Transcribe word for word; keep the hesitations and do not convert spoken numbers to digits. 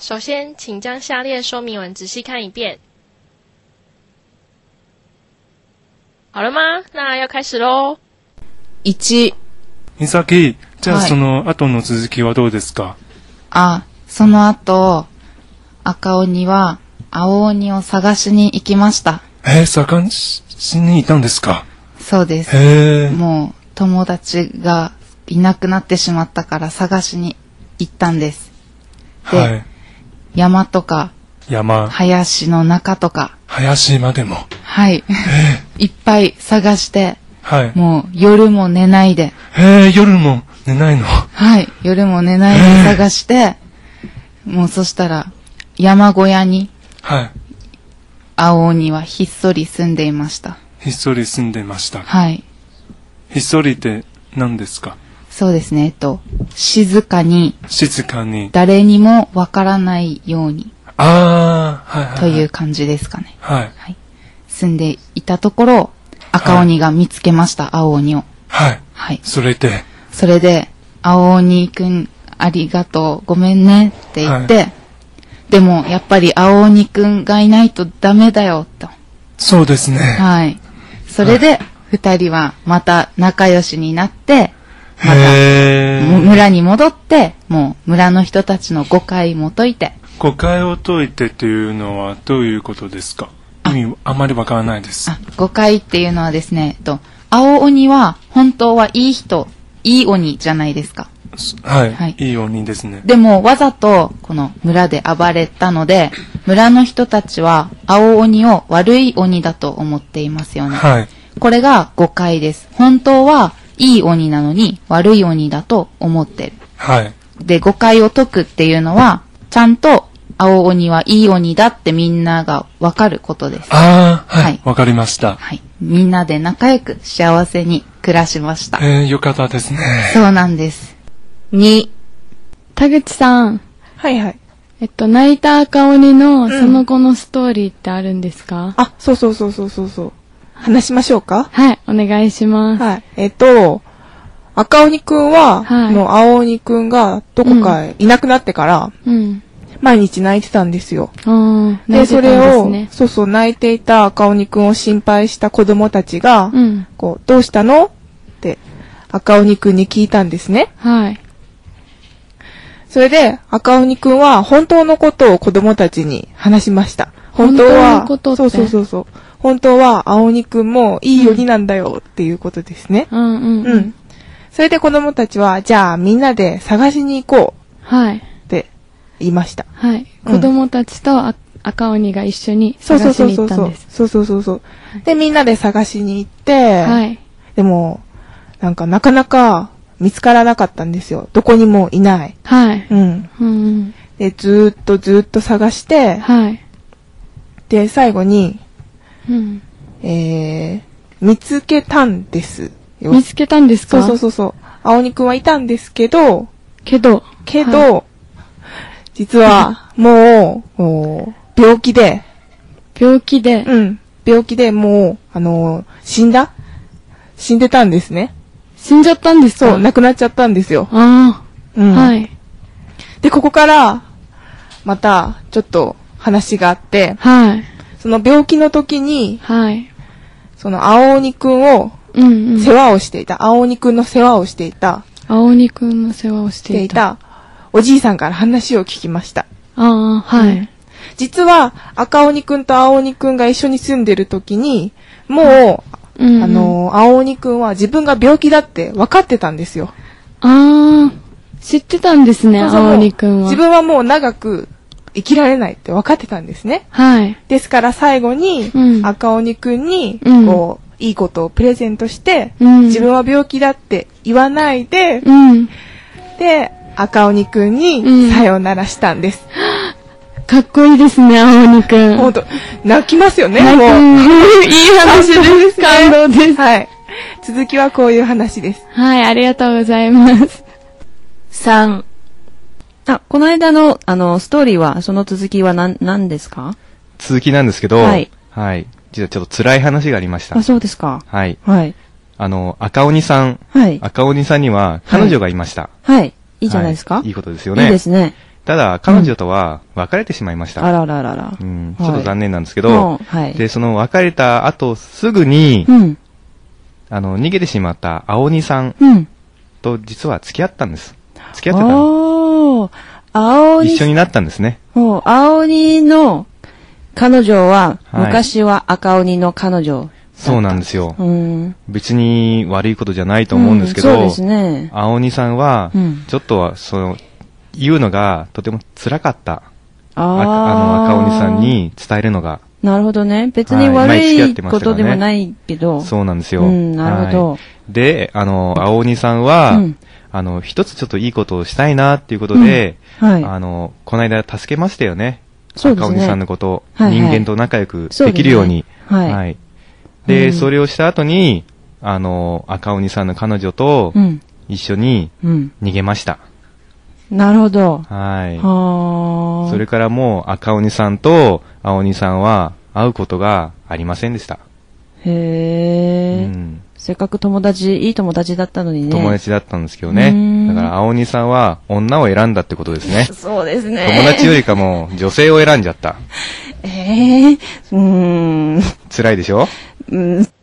首先，请将下列说明文仔细看一遍。好了吗？那要开始喽。 いち、 美咲、じゃあその後の続きはどうですか？ あ、その後、赤鬼は青鬼を探しに行きました。 えー、探しに行ったんですか？ そうです。 へー。 もう友達がいなくなってしまったから探しに行ったんです。で、 はい、 山とか山、 林の中とか、 林までも、 はい、いっぱい探して、 はい、 もう夜も寝ないで、 へー、夜も寝ないの？はい、 夜も寝ないで探して、もうそしたら山小屋に、はい、青鬼はひっそり住んでいました。 ひっそり住んでました。 はい。 ひっそりって何ですか？ そうですね、えっと、静かに、 静かに、 誰にもわからないように、 ああ、はいはい、はい、 という感じですかね。 はい。 はい。住んでいたところ、赤鬼が見つけました、はい、青鬼を。 はい。 はい。 それで、 それで、青鬼くん、ありがとう、ごめんねって言って、はい、でも、やっぱり青鬼くんがいないとダメだよ、と。 そうですね。はい。 それで、二人はまた仲良しになって、また村に戻って、もう村の人たちの誤解も解いて。 誤解を解いてというのはどういうことですか？意味あまりわからないです。 あ、誤解っていうのはですね、えっと、青鬼は本当はいい人、いい鬼じゃないですか。 はい。はい、いい鬼ですね。 でもわざとこの村で暴れたので、村の人たちは青鬼を悪い鬼だと思っていますよね。はい。これが誤解です。本当はいい鬼なのに悪い鬼だと思ってる。はい。で、誤解を解くっていうのは、ちゃんと青鬼はいい鬼だってみんながわかることです。 ああ、はい。わ、はい、かりました。 はい。みんなで仲良く幸せに暮らしました。 えー、よかったですね。 そうなんです。に、 田口さん。 はいはい。 えっと、泣いた赤鬼のその後のストーリーってあるんですか？ うん、あ、そうそうそうそうそうそう。話しましょうか？ はい、お願いします。 はい。えっと、赤鬼くんは、はい、の青鬼くんがどこかいなくなってから、うん、毎日泣いてたんですよ。うん、で、それを、そうそう、泣いていた赤鬼くんを心配した子供たちが、うん、こう、どうしたのって赤鬼くんに聞いたんですね。はい。それで、赤鬼くんは本当のことを子供たちに話しました。本当は、本当のことってそうそうそうそう。本当は青鬼くんもいい鬼なんだよっていうことですね。うんうんうん。うん、それで子供たちは、じゃあみんなで探しに行こう。はい。って言いました。 はい。うん、子供たちと赤鬼が一緒に探しに行ったんです。 そうそうそうそう。で、みんなで探しに行って、はい。でも、なんかなかなか見つからなかったんですよ。どこにもいない。はい。うん。うん、で、ずーっとずーっと探して、はい。で、最後に、うん、えー、見つけたんですよ。 見つけたんですか？ そうそうそうそう。青鬼くんはいたんですけど、 けど、 けど、はい、実はもう、もう病気で、 病気で、 うん、病気でもうあの死んだ、死んでたんですね。 死んじゃったんですか？ そう、亡くなっちゃったんですよ。 ああ、うん、はい。 でここからまたちょっと話があって、はい。その病気の時に、はい、その青鬼くんを世話をしていた、うんうん、青鬼くんの世話をしていた、 青鬼くんの世話をしていたおじいさんから話を聞きました。 ああ、はい、うん。 実は赤鬼くんと青鬼くんが一緒に住んでる時に、もう、うんうん、あの青鬼くんは自分が病気だって分かってたんですよ。 ああ、知ってたんですね、青鬼くんは。 自分はもう長く生きられないって分かってたんですね。はい。ですから最後に、うん、赤鬼くんに、うん、こう、いいことをプレゼントして、うん、自分は病気だって言わないで、うん、で、赤鬼くんにさよならしたんです。 うん、かっこいいですね、青鬼くん。 ほんと、泣きますよね、もう。 いい話です。感動です。 はい。続きはこういう話です。 はい、ありがとうございます。 さん。あ、この間の、あの、ストーリーは、その続きは何、何ですか？ 続きなんですけど、はい。はい。実はちょっと辛い話がありました。 あ、そうですか。 はい。はい。あの、赤鬼さん。はい。赤鬼さんには、彼女がいました。 はい。はい、いいじゃないですか、 はい。いいことですよね。 いいですね。 ただ、彼女とは別れてしまいました。 あらららら。 うん、ちょっと残念なんですけど、はい、で、その別れた後すぐに、うん、あの、逃げてしまった青鬼さんと実は付き合ったんです。付き合ってたの。青鬼。一緒になったんですね。 青鬼の彼女は、はい、昔は赤鬼の彼女。 そうなんですよ、うん。別に悪いことじゃないと思うんですけど、うん、そうですね。青鬼さんは、ちょっとは、その、言うのがとても辛かった。ああの、赤鬼さんに伝えるのが。 なるほどね。別に悪いことでもないけど。 はい、そうなんですよ。 うん、なるほど。はい、 で、あの、青鬼さんは、うん、あの、一つちょっといいことをしたいなっていうことで、うんはい、あの、この間助けましたよね。そうですね。赤鬼さんのことを、はいはい、人間と仲良くできるように。うね、はい。はいで、うん、それをした後に、あの、赤鬼さんの彼女と一緒に逃げました。 うん、なるほど。 はい。はそれからもう赤鬼さんと青鬼さんは会うことがありませんでした。 へー。うん、せっかく友達、いい友達だったのにね。 友達だったんですけどね。だから青鬼さんは女を選んだってことですね。 そうですね。 友達よりかも女性を選んじゃった。 えー、うーん。 辛いでしょ？ うん